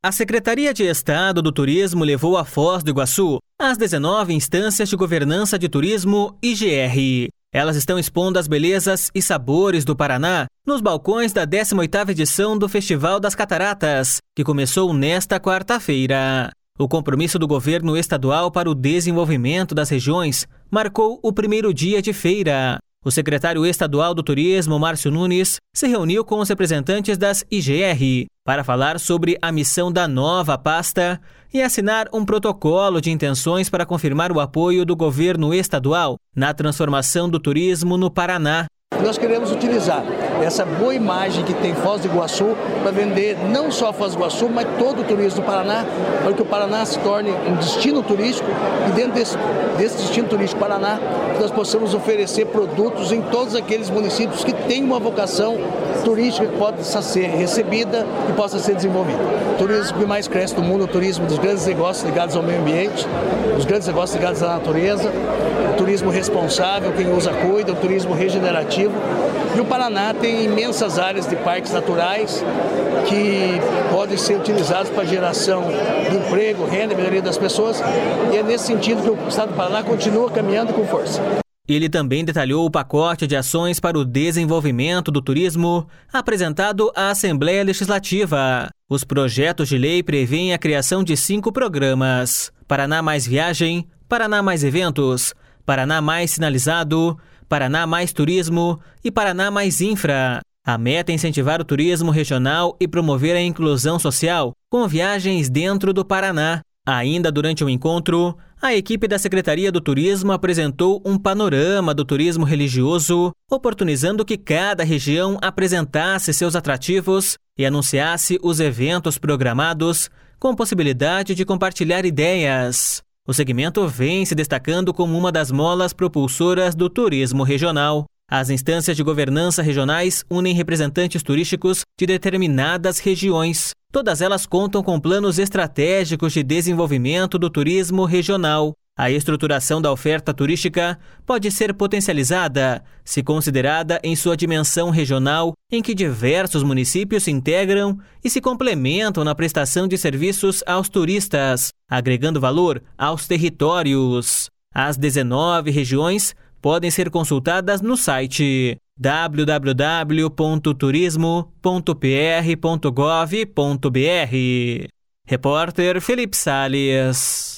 A Secretaria de Estado do Turismo levou a Foz do Iguaçu às 19 instâncias de governança de turismo IGR. Elas estão expondo as belezas e sabores do Paraná nos balcões da 18ª edição do Festival das Cataratas, que começou nesta quarta-feira. O compromisso do governo estadual para o desenvolvimento das regiões marcou o primeiro dia de feira. O secretário estadual do Turismo, Márcio Nunes, se reuniu com os representantes das IGR para falar sobre a missão da nova pasta e assinar um protocolo de intenções para confirmar o apoio do governo estadual na transformação do turismo no Paraná. Nós queremos utilizar essa boa imagem que tem Foz do Iguaçu para vender não só Foz do Iguaçu, mas todo o turismo do Paraná, para que o Paraná se torne um destino turístico e dentro desse destino turístico Paraná, nós possamos oferecer produtos em todos aqueles municípios que têm uma vocação turística que possa ser recebida e possa ser desenvolvida. O turismo que mais cresce no mundo é o turismo dos grandes negócios ligados ao meio ambiente, os grandes negócios ligados à natureza, o turismo responsável, quem usa cuida, o turismo regenerativo. E o Paraná tem imensas áreas de parques naturais que podem ser utilizados para geração de emprego, renda, melhoria das pessoas. E é nesse sentido que o Estado do Paraná continua caminhando com força. Ele também detalhou o pacote de ações para o desenvolvimento do turismo apresentado à Assembleia Legislativa. Os projetos de lei prevêem a criação de 5 programas: Paraná Mais Viagem, Paraná Mais Eventos, Paraná Mais Sinalizado, Paraná Mais Turismo e Paraná Mais Infra. A meta é incentivar o turismo regional e promover a inclusão social com viagens dentro do Paraná. Ainda durante o encontro, a equipe da Secretaria do Turismo apresentou um panorama do turismo religioso, oportunizando que cada região apresentasse seus atrativos e anunciasse os eventos programados, com possibilidade de compartilhar ideias. O segmento vem se destacando como uma das molas propulsoras do turismo regional. As instâncias de governança regionais unem representantes turísticos de determinadas regiões. Todas elas contam com planos estratégicos de desenvolvimento do turismo regional. A estruturação da oferta turística pode ser potencializada se considerada em sua dimensão regional, em que diversos municípios se integram e se complementam na prestação de serviços aos turistas, agregando valor aos territórios. As 19 regiões podem ser consultadas no site www.turismo.pr.gov.br. Repórter Felipe Salles.